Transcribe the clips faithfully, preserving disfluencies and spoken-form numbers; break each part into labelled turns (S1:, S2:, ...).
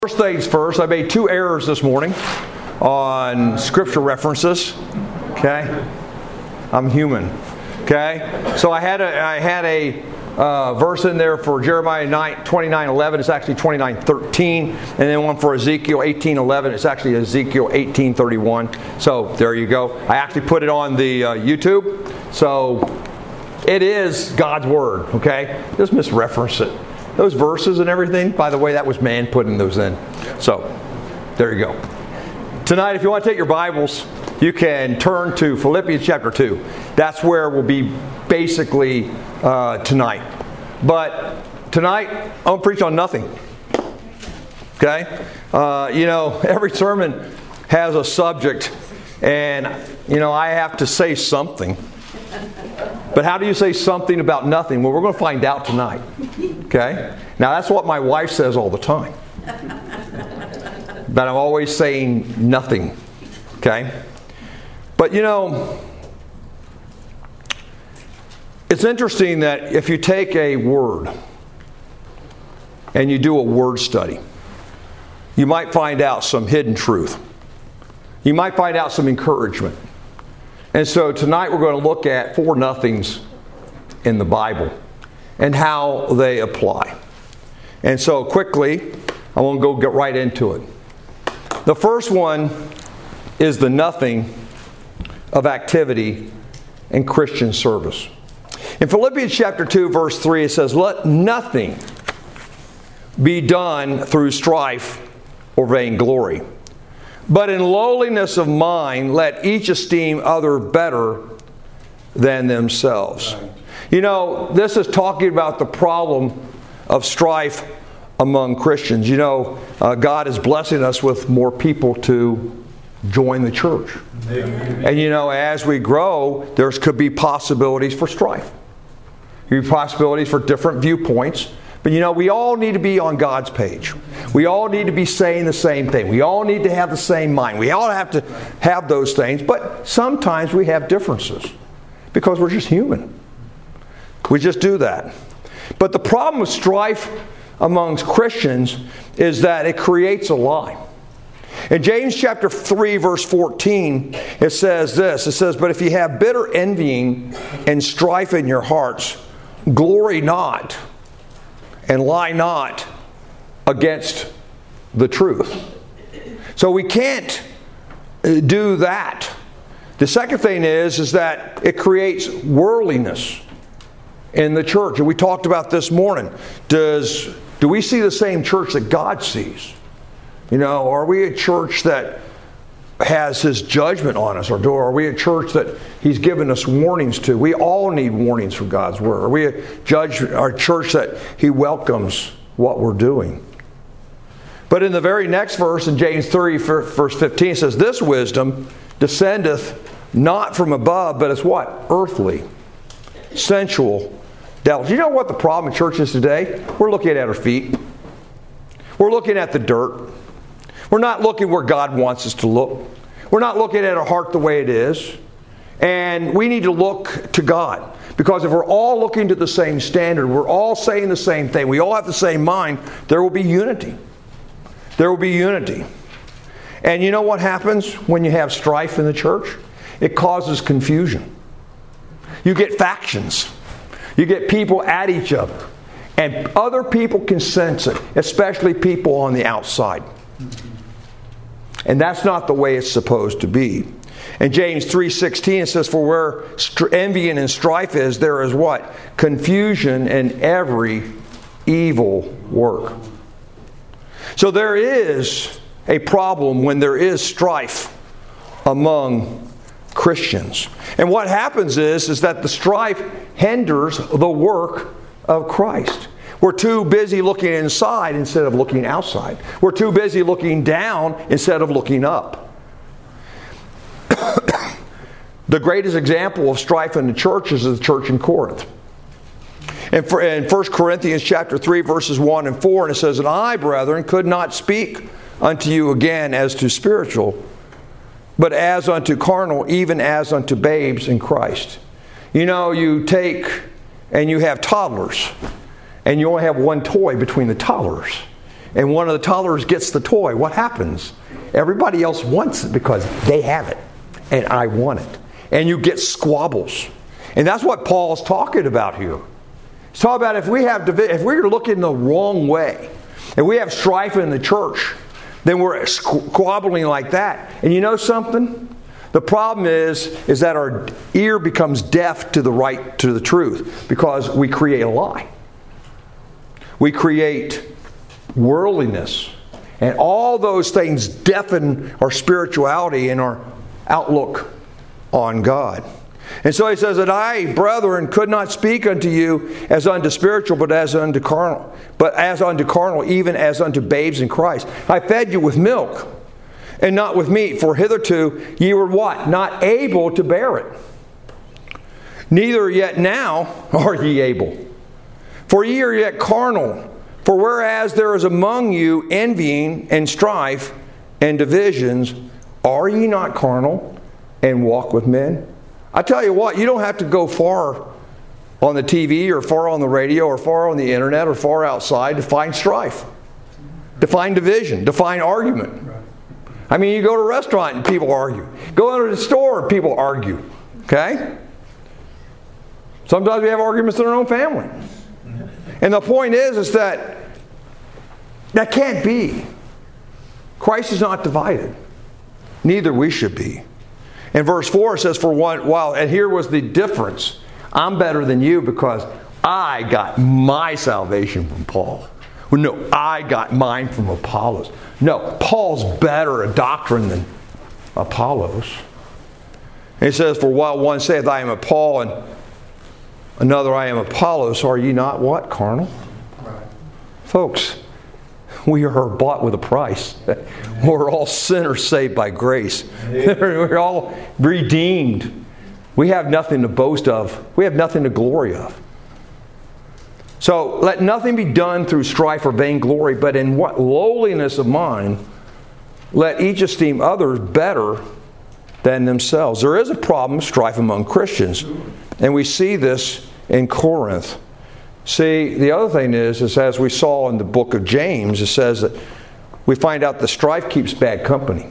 S1: First things first, I made two errors this morning on scripture references. Okay, I'm human. Okay, so I had a I had a uh, verse in there for Jeremiah twenty-nine eleven. It's actually twenty-nine thirteen, and then one for Ezekiel eighteen eleven. It's actually Ezekiel eighteen thirty-one. So there you go. I actually put it on the uh, YouTube. So it is God's word. Okay, just misreference it. Those verses and everything, by the way, that was man putting those in. So, there you go. Tonight, if you want to take your Bibles, you can turn to Philippians chapter two. That's where we'll be basically uh, tonight. But tonight, I'm going to preach on nothing. Okay? Uh, you know, every sermon has a subject, and, you know, I have to say something. But how do you say something about nothing? Well, we're going to find out tonight. Okay? Now, that's what my wife says all the time. But I'm always saying nothing. Okay? But, you know, it's interesting that if you take a word and you do a word study, you might find out some hidden truth. You might find out some encouragement. And so tonight we're going to look at four nothings in the Bible and how they apply. And so quickly, I want to go get right into it. The first one is the nothing of activity in Christian service. In Philippians chapter two, verse three, it says, "Let nothing be done through strife or vainglory. But in lowliness of mind, let each esteem other better than themselves." Right. You know, this is talking about the problem of strife among Christians. You know, uh, God is blessing us with more people to join the church. Amen. And you know, as we grow, there could be possibilities for strife. There could be possibilities for different viewpoints. But you know, we all need to be on God's page. We all need to be saying the same thing. We all need to have the same mind. We all have to have those things. But sometimes we have differences because we're just human. We just do that. But the problem with strife amongst Christians is that it creates a lie. In James chapter three, verse fourteen, it says this. It says, "But if you have bitter envying and strife in your hearts, glory not, and lie not against the truth." So we can't do that. The second thing is, is that it creates worldliness in the church. And we talked about this morning. Does do we see the same church that God sees? You know, are we a church that has His judgment on us? Or do, are we a church that He's given us warnings to? We all need warnings from God's Word. Are we a judge, our church that He welcomes what we're doing? But in the very next verse, in James three, verse fifteen, it says, "This wisdom descendeth not from above, but is what? Earthly, sensual, devils." You know what the problem in church is today? We're looking at our feet. We're looking at the dirt. We're not looking where God wants us to look. We're not looking at our heart the way it is. And we need to look to God. Because if we're all looking to the same standard, we're all saying the same thing, we all have the same mind, there will be unity. There will be unity. And you know what happens when you have strife in the church? It causes confusion. You get factions. You get people at each other. And other people can sense it, especially people on the outside. And that's not the way it's supposed to be. In James three sixteen, it says, "For where envy and strife is, there is what? Confusion and every evil work." So there is a problem when there is strife among Christians. And what happens is, is that the strife hinders the work of Christ. We're too busy looking inside instead of looking outside. We're too busy looking down instead of looking up. The greatest example of strife in the church is the church in Corinth. And for, in First Corinthians chapter three, verses one and four, and it says, "And I, brethren, could not speak unto you again as to spiritual, but as unto carnal, even as unto babes in Christ." You know, you take and you have toddlers, and you only have one toy between the toddlers. and one of the toddlers gets the toy, what happens? Everybody else wants it because they have it, and I want it. And you get squabbles. And that's what Paul's talking about here. He's talking about if we have if we're looking the wrong way, if we have strife in the church, then we're squabbling like that. And you know something? The problem is, is that our ear becomes deaf to the right, to the truth, because we create a lie. We create worldliness. And all those things deafen our spirituality and our outlook on God. And so he says that I, brethren, could not speak unto you as unto spiritual, but as unto carnal. But as unto carnal, even as unto babes in Christ. I fed you with milk, and not with meat, for hitherto ye were what? Not able to bear it. Neither yet now are ye able. For ye are yet carnal. For whereas there is among you envying and strife and divisions, are ye not carnal and walk with men? I tell you what, you don't have to go far on the T V or far on the radio or far on the internet or far outside to find strife, to find division, to find argument. I mean, you go to a restaurant and people argue. Go into the store and people argue. Okay? Sometimes we have arguments in our own family. And the point is, is that that can't be. Christ is not divided. Neither we should be. In verse four it says, for one, wow, and here was the difference. I'm better than you because I got my salvation from Paul. Well, no, I got mine from Apollos. No, Paul's better at doctrine than Apollos. And he says, for while one saith, I am of Paul, and another, I am of Apollos, are ye not what? Carnal? Right. Folks, we are bought with a price. We're all sinners saved by grace. We're all redeemed. We have nothing to boast of. We have nothing to glory of. So let nothing be done through strife or vainglory, but in what lowliness of mind, let each esteem others better than themselves. There is a problem of strife among Christians, and we see this in Corinth. See, the other thing is, is as we saw in the book of James, it says that we find out that strife keeps bad company.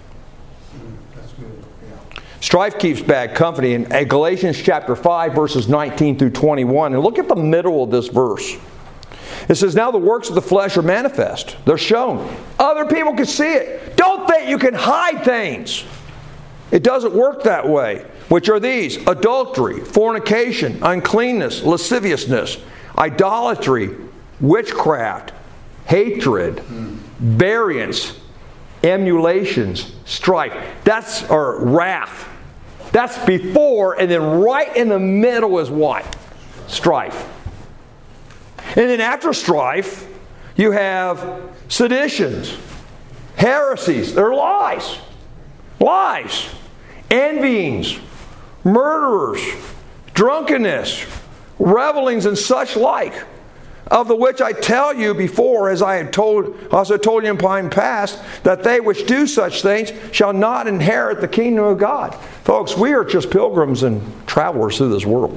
S1: Strife keeps bad company. In Galatians chapter five, verses nineteen through twenty-one, and look at the middle of this verse. It says, now the works of the flesh are manifest. They're shown. Other people can see it. Don't think you can hide things. It doesn't work that way. Which are these? Adultery, fornication, uncleanness, lasciviousness, idolatry, witchcraft, hatred, variance, emulations, strife. That's, or wrath. That's before, and then right in the middle is what? Strife. And then after strife, you have seditions, heresies. They're lies. Lies. Envyings, murderers, drunkenness, revelings, and such like, of the which I tell you before, as I had told, also told you in time past, that they which do such things shall not inherit the kingdom of God. Folks, we are just pilgrims and travelers through this world.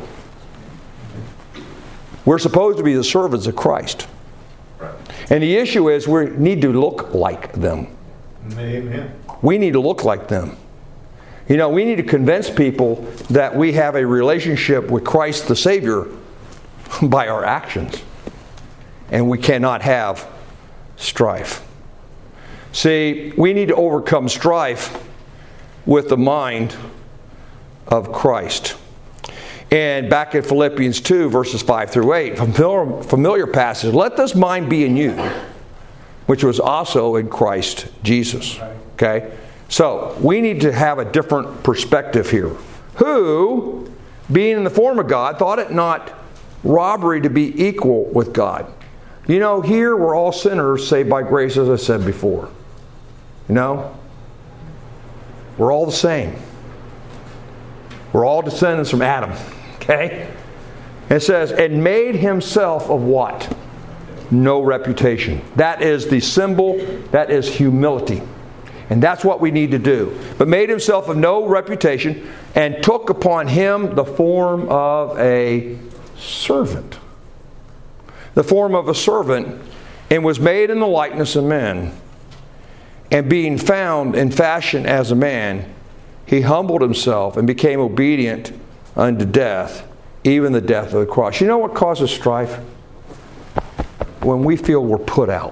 S1: We're supposed to be the servants of Christ. And the issue is we need to look like them. Amen. We need to look like them. You know, we need to convince people that we have a relationship with Christ the Savior by our actions. And we cannot have strife. See, we need to overcome strife with the mind of Christ. And back in Philippians two, verses five through eight, familiar, familiar passage, let this mind be in you, which was also in Christ Jesus. Okay? So, we need to have a different perspective here. Who, being in the form of God, thought it not robbery to be equal with God. You know, here we're all sinners saved by grace, as I said before. You know? We're all the same. We're all descendants from Adam. Okay? It says, and made himself of what? No reputation. That is the symbol, that is humility. And that's what we need to do. But made himself of no reputation, and took upon him the form of a servant. The form of a servant and was made in the likeness of men. And being found in fashion as a man, he humbled himself and became obedient unto death, even the death of the cross. You know what causes strife? When we feel we're put out.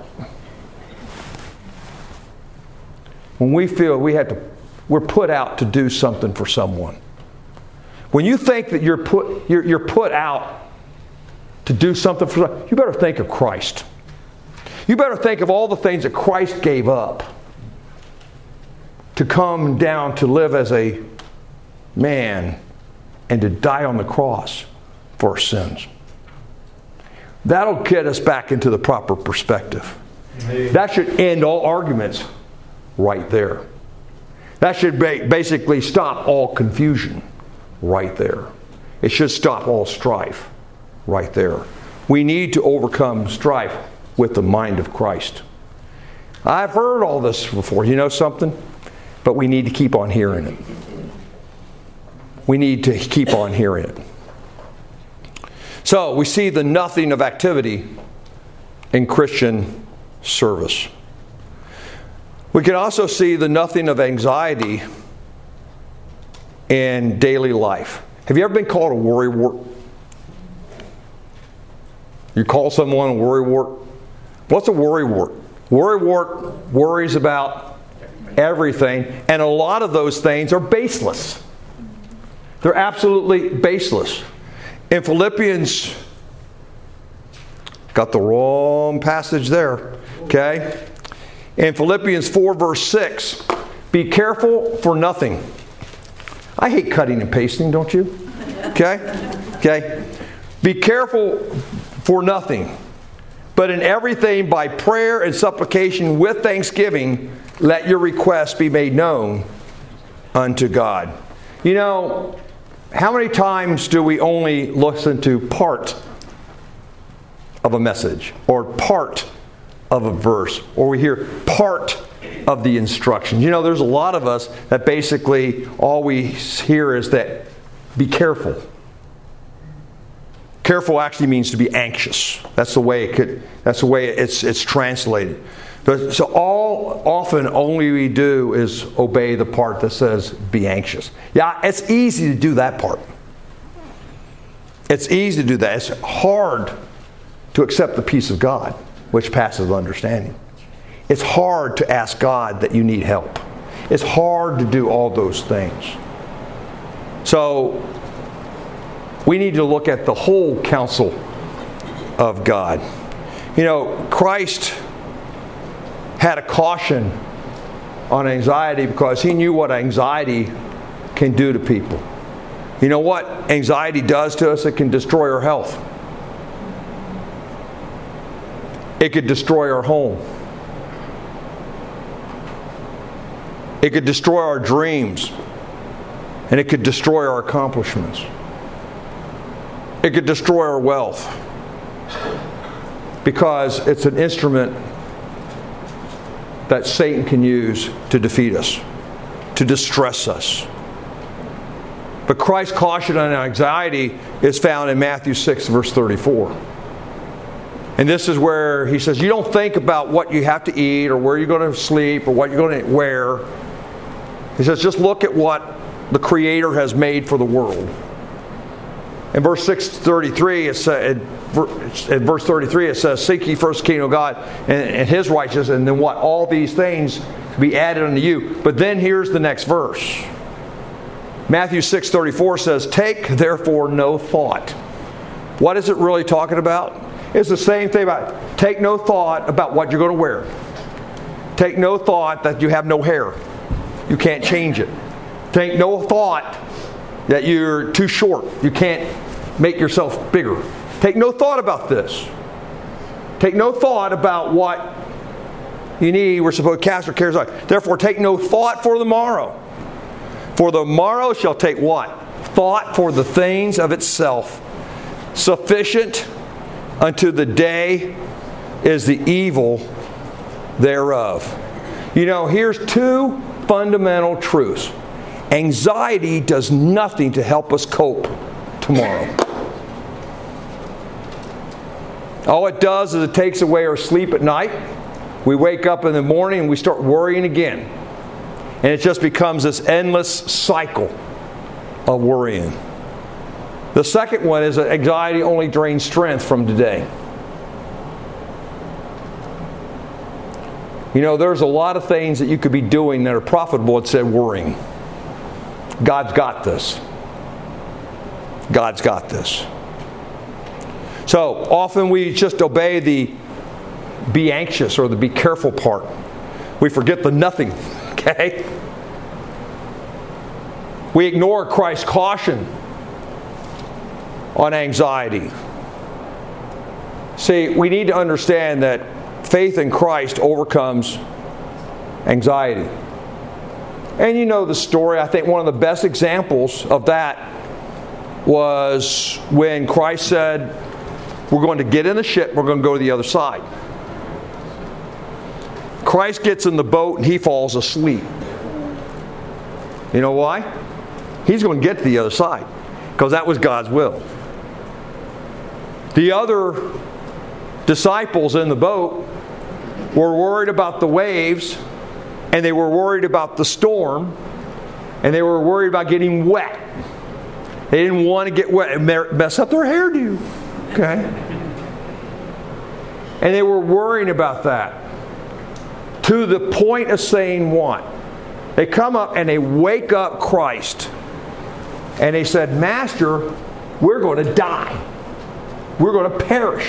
S1: When we feel we have to, we're put out to do something for someone. When you think that you're put, you're, you're put out to do something for someone, you better think of Christ. You better think of all the things that Christ gave up to come down to live as a man and to die on the cross for our sins. That'll get us back into the proper perspective. Amen. That should end all arguments right there. That should basically stop all confusion right there. It should stop all strife right there. We need to overcome strife with the mind of Christ. I've heard all this before. You know something? But we need to keep on hearing it. We need to keep on hearing it. So we see the nothing of activity in Christian service. We can also see the nothing of anxiety in daily life. Have you ever been called a worrywart? You call someone a worrywart? What's a worrywart? Worrywart worries about everything, and a lot of those things are baseless. They're absolutely baseless. In Philippians, got the wrong passage there, okay? In Philippians four verse six, be careful for nothing. I hate cutting and pasting, don't you? Okay? Okay? Be careful for nothing, but in everything by prayer and supplication with thanksgiving, let your requests be made known unto God. You know, how many times do we only listen to part of a message or part of a verse, or we hear part of the instructions? You know, there's a lot of us that basically all we hear is that be careful. Careful actually means to be anxious. That's the way it could. That's the way it's it's translated. But so all often only we do is obey the part that says be anxious. Yeah, it's easy to do that part. It's easy to do that. It's hard to accept the peace of God, which passes understanding. It's hard to ask God that you need help. It's hard to do all those things. So we need to look at the whole counsel of God. You know, Christ had a caution on anxiety because he knew what anxiety can do to people. You know what anxiety does to us? It can destroy our health. It could destroy our home. It could destroy our dreams. And it could destroy our accomplishments. It could destroy our wealth. Because it's an instrument that Satan can use to defeat us, to distress us. But Christ's caution on anxiety is found in Matthew six, verse thirty-four. And this is where he says, you don't think about what you have to eat or where you're going to sleep or what you're going to wear. He says, just look at what the Creator has made for the world. In verse six thirty-three, it said, in verse thirty-three, it says, seek ye first the kingdom of God and, and His righteousness, and then what? All these things be added unto you. But then here's the next verse. Matthew six thirty-four says, take therefore no thought. What is it really talking about? It's the same thing about take no thought about what you're going to wear. Take no thought that you have no hair. You can't change it. Take no thought that you're too short. You can't make yourself bigger. Take no thought about this. Take no thought about what you need. We're supposed to cast our cares on. Therefore, take no thought for the morrow. For the morrow shall take what? Thought for the things of itself. Sufficient unto the day is the evil thereof. You know, here's two fundamental truths. Anxiety does nothing to help us cope tomorrow. All it does is it takes away our sleep at night. We wake up in the morning and we start worrying again. And it just becomes this endless cycle of worrying. The second one is that anxiety only drains strength from today. You know, there's a lot of things that you could be doing that are profitable instead of worrying. God's got this. God's got this. So often we just obey the be anxious or the be careful part. We forget the nothing, okay? We ignore Christ's caution on anxiety. See, we need to understand that faith in Christ overcomes anxiety. And you know the story. I think one of the best examples of that was when Christ said, we're going to get in the ship, we're going to go to the other side. Christ gets in the boat and he falls asleep. You know why? He's going to get to the other side because that was God's will. The other disciples in the boat were worried about the waves, and they were worried about the storm, and they were worried about getting wet. They didn't want to get wet and mess up their hairdo. Okay? And they were worrying about that. To the point of saying what? They come up and they wake up Christ. And they said, Master, we're going to die. We're going to perish.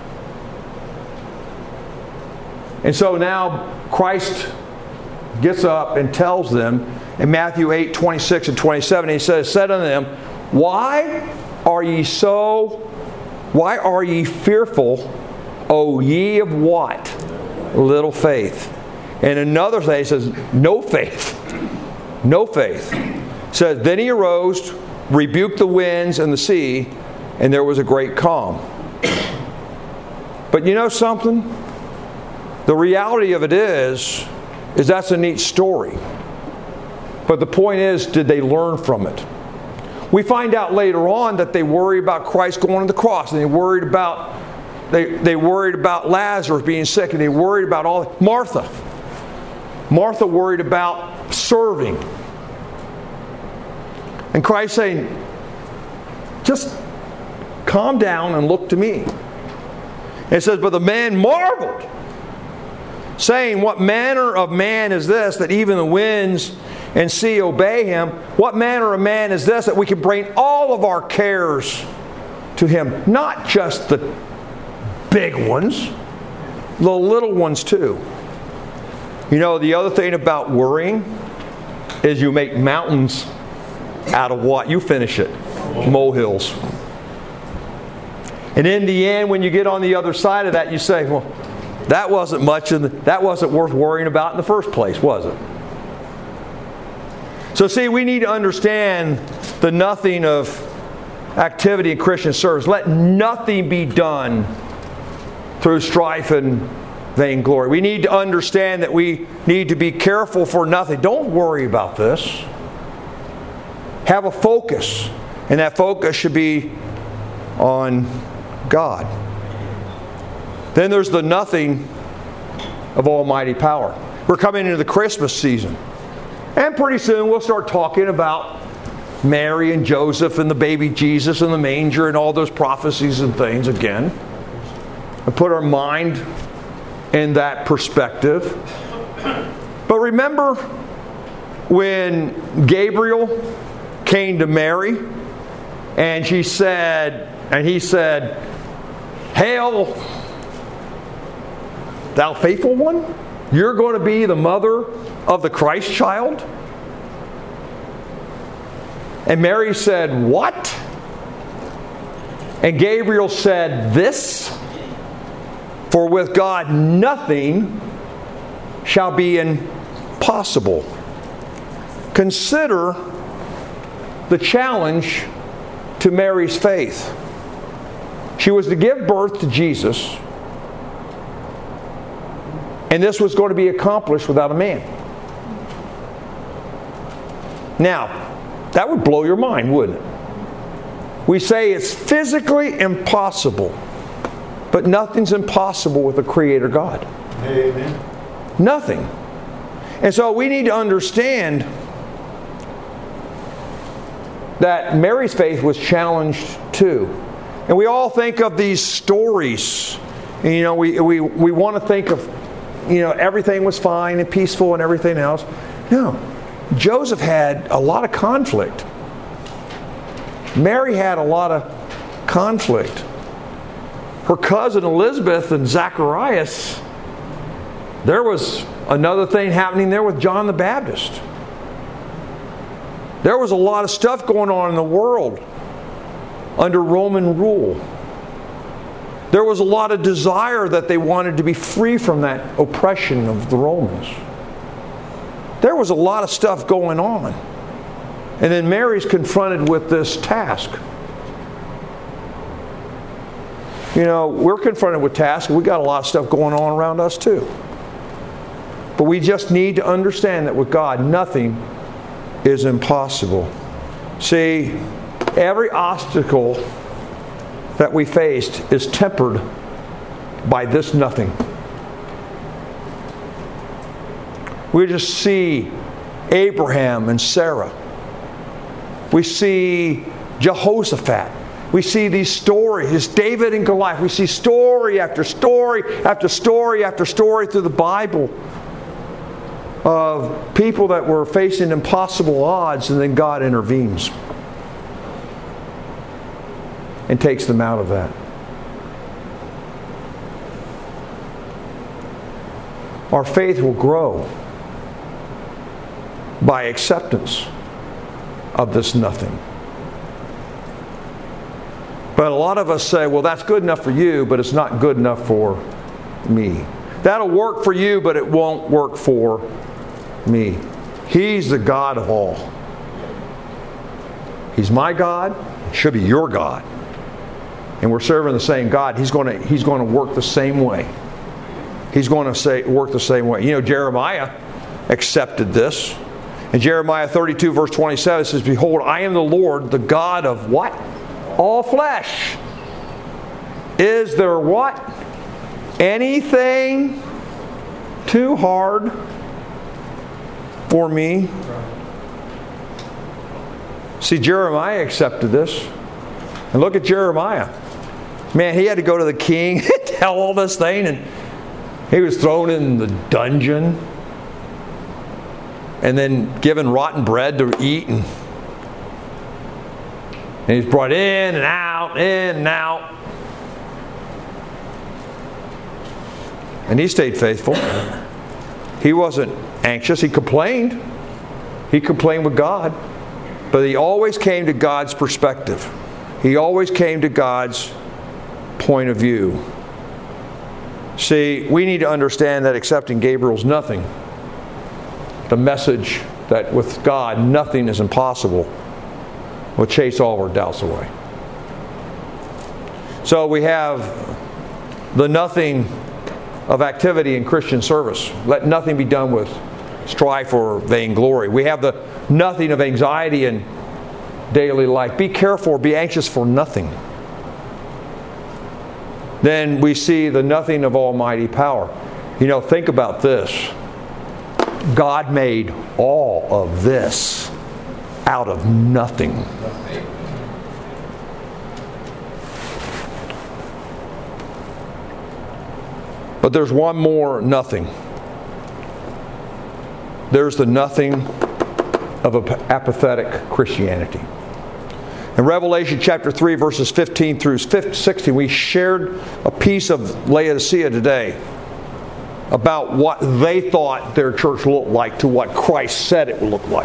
S1: And so now Christ gets up and tells them in Matthew eight, twenty-six and twenty-seven, he says, said unto them, Why are ye so, why are ye fearful, O ye of what? Little faith. And another thing, he says, no faith. No faith. Says, then he arose, rebuked the winds and the sea, and there was a great calm. But you know something? The reality of it is, is that's a neat story. But the point is, did they learn from it? We find out later on that they worry about Christ going to the cross, and they worried about they they worried about Lazarus being sick, and they worried about all Martha. Martha worried about serving. And Christ saying, just calm down and look to me. And it says, but the man marveled, saying, what manner of man is this, that even the winds and sea obey him? What manner of man is this, that we can bring all of our cares to him? Not just the big ones, the little ones too. You know, the other thing about worrying is you make mountains out of what? You finish it. Molehills. And in the end, when you get on the other side of that, you say, well, that wasn't much, and that wasn't worth worrying about in the first place, was it? So see, we need to understand the nothing of activity in Christian service. Let nothing be done through strife and vainglory. We need to understand that we need to be careful for nothing. Don't worry about this. Have a focus, and that focus should be on God. Then there's the nothing of almighty power. We're coming into the Christmas season. And pretty soon we'll start talking about Mary and Joseph and the baby Jesus and the manger and all those prophecies and things again. And put our mind in that perspective. But remember when Gabriel came to Mary and she said, and he said, Hail, thou faithful one? You're going to be the mother of the Christ child? And Mary said, what? And Gabriel said, this? For with God nothing shall be impossible. Consider the challenge to Mary's faith. She was to give birth to Jesus, and this was going to be accomplished without a man. Now, that would blow your mind, wouldn't it? We say it's physically impossible. But nothing's impossible with a Creator God.
S2: Amen.
S1: Nothing. And so we need to understand that Mary's faith was challenged too. And we all think of these stories. And, you know, we, we, we want to think of, you know, everything was fine and peaceful and everything else. No. Joseph had a lot of conflict. Mary had a lot of conflict. Her cousin Elizabeth and Zacharias, there was another thing happening there with John the Baptist. There was a lot of stuff going on in the world under Roman rule. There was a lot of desire that they wanted to be free from that oppression of the Romans. There was a lot of stuff going on. And then Mary's confronted with this task. You know, we're confronted with tasks. We've got a lot of stuff going on around us too. But we just need to understand that with God, nothing is impossible. See, every obstacle that we faced is tempered by this nothing. We just see Abraham and Sarah. We see Jehoshaphat. We see these stories, David and Goliath. We see story after story after story after story through the Bible of people that were facing impossible odds, and then God intervenes and takes them out of that. Our faith will grow by acceptance of this nothing. But a lot of us say, well, that's good enough for you, but it's not good enough for me. That'll work for you, but it won't work for me. He's the God of all. He's my God. It should be your God. And we're serving the same God. He's going to, he's going to work the same way. He's going to say, work the same way. You know, Jeremiah accepted this. In Jeremiah thirty-two, verse twenty-seven, it says, behold, I am the Lord, the God of what? All flesh. Is there what? Anything too hard for me? See, Jeremiah accepted this. And look at Jeremiah. Man, he had to go to the king and tell all this thing, and he was thrown in the dungeon and then given rotten bread to eat, and, and he's brought in and out, in and out. And he stayed faithful. He wasn't anxious. He complained. He complained with God. But he always came to God's perspective. He always came to God's point of view. See, we need to understand that accepting Gabriel's nothing, the message that with God nothing is impossible, will chase all our doubts away. So we have the nothing of activity in Christian service. Let nothing be done with strife or vainglory. We have the nothing of anxiety in daily life. Be careful, be anxious for nothing. Then we see the nothing of almighty power. You know, think about this. God made all of this out of nothing. But there's one more nothing. There's the nothing of apathetic Christianity. In Revelation chapter three, verses fifteen through sixteen, we shared a piece of Laodicea today about what they thought their church looked like to what Christ said it would look like.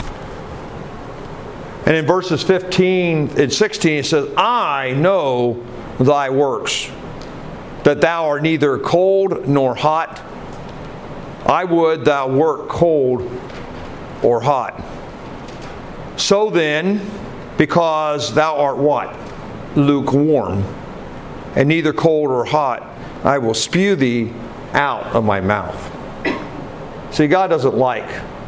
S1: And in verses fifteen and sixteen it says, I know thy works, that thou art neither cold nor hot. I would thou wert cold or hot. So then, because thou art what? Lukewarm, and neither cold or hot, I will spew thee out of my mouth. See, God doesn't like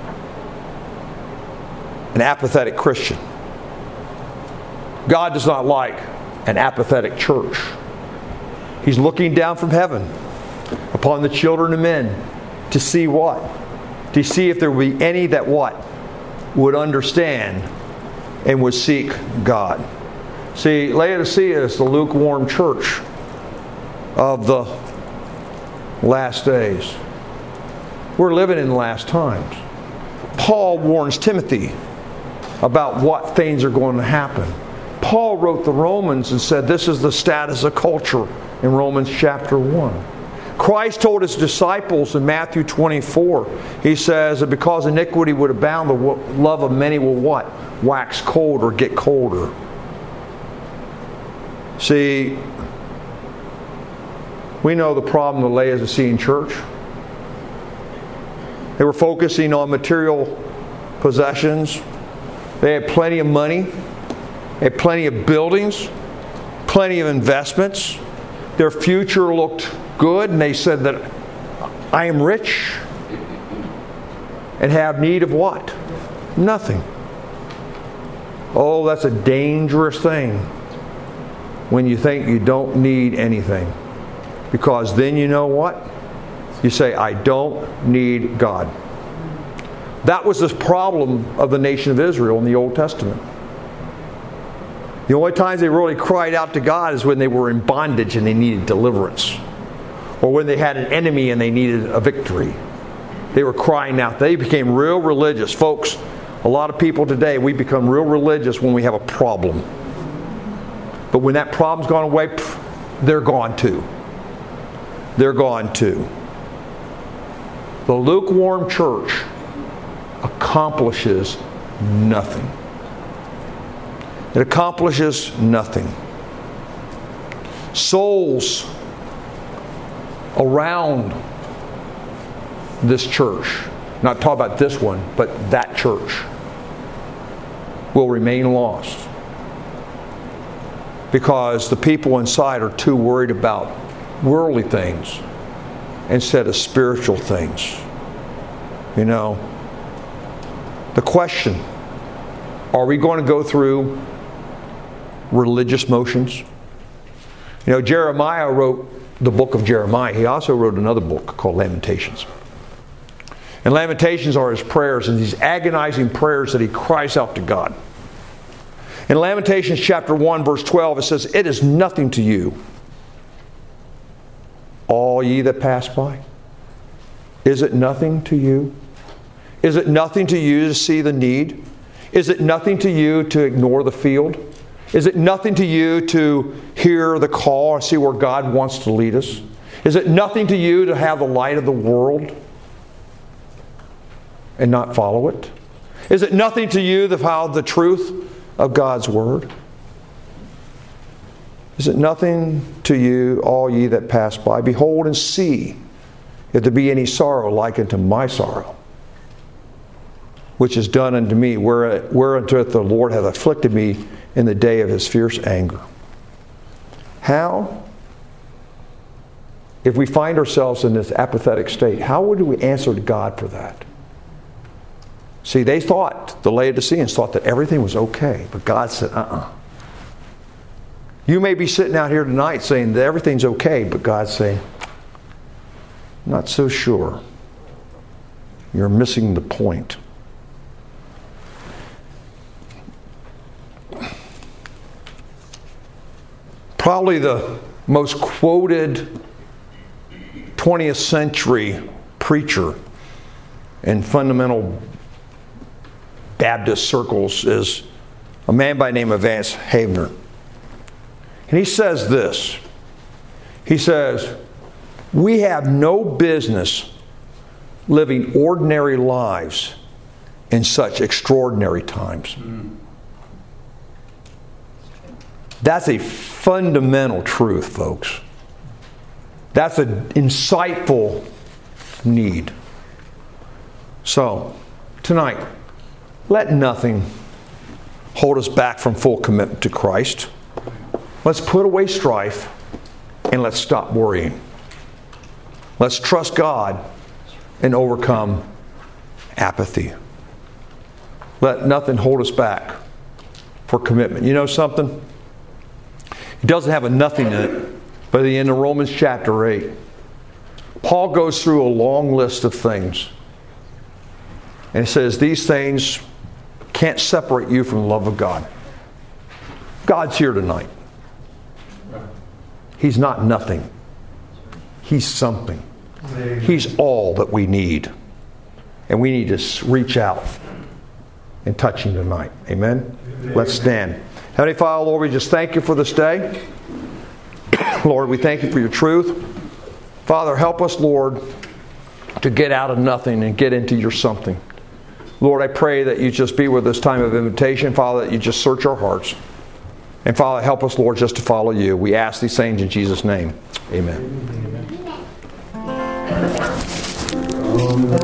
S1: an apathetic Christian. God does not like an apathetic church. He's looking down from heaven upon the children of men to see what? To see if there would be any that what? Would understand and would seek God. See, Laodicea is the lukewarm church of the last days. We're living in the last times. Paul warns Timothy about what things are going to happen. Paul wrote the Romans and said this is the status of culture in Romans chapter one. Christ told his disciples in Matthew twenty-four, he says that because iniquity would abound, the love of many will what? Wax cold or get colder. See, we know the problem of the Laodicean church. They were focusing on material possessions. They had plenty of money. They had plenty of buildings. Plenty of investments. Their future looked good, and they said that I am rich and have need of what? Nothing. Oh, that's a dangerous thing when you think you don't need anything. Because then you know what? You say, I don't need God. That was the problem of the nation of Israel in the Old Testament. The only times they really cried out to God is when they were in bondage and they needed deliverance. Or when they had an enemy and they needed a victory. They were crying out. They became real religious. Folks, a lot of people today, we become real religious when we have a problem. But when that problem's gone away, they're gone too. They're gone too. The lukewarm church accomplishes nothing. It accomplishes nothing. Souls around this church, not talking about this one, but that church, will remain lost. Because the people inside are too worried about worldly things instead of spiritual things. You know, the question, are we going to go through religious motions? You know, Jeremiah wrote the book of Jeremiah. He also wrote another book called Lamentations. And Lamentations are his prayers and these agonizing prayers that he cries out to God. In Lamentations chapter one, verse twelve, it says, "It is nothing to you, all ye that pass by." Is it nothing to you? Is it nothing to you to see the need? Is it nothing to you to ignore the field? Is it nothing to you to hear the call and see where God wants to lead us? Is it nothing to you to have the light of the world and not follow it? Is it nothing to you to have the truth of God's Word? Is it nothing to you, all ye that pass by? Behold and see if there be any sorrow like unto my sorrow, which is done unto me, whereunto the Lord hath afflicted me in the day of his fierce anger. How? If we find ourselves in this apathetic state, how would we answer to God for that? See, they thought, the Laodiceans thought that everything was okay, but God said, uh-uh. You may be sitting out here tonight saying that everything's okay, but God's saying, not so sure. You're missing the point. Probably the most quoted twentieth century preacher in fundamental Baptist circles is a man by the name of Vance Havner. And he says this. He says, we have no business living ordinary lives in such extraordinary times. Mm. That's a fundamental truth, folks. That's an insightful need. So, tonight, let nothing hold us back from full commitment to Christ. Let's put away strife and let's stop worrying. Let's trust God and overcome apathy. Let nothing hold us back for commitment. You know something? It doesn't have a nothing in it, But at the end of Romans chapter eight, Paul goes through a long list of things. And he says these things can't separate you from the love of God. God's here tonight. He's not nothing. He's something. He's all that we need. And we need to reach out and touch Him tonight. Amen? Amen. Let's stand. Heavenly Father, Lord, we just thank You for this day. Lord, we thank You for Your truth. Father, help us, Lord, to get out of nothing and get into Your something. Lord, I pray that You just be with this time of invitation. Father, that You just search our hearts. And Father, help us, Lord, just to follow You. We ask these things in Jesus' name. Amen. Amen.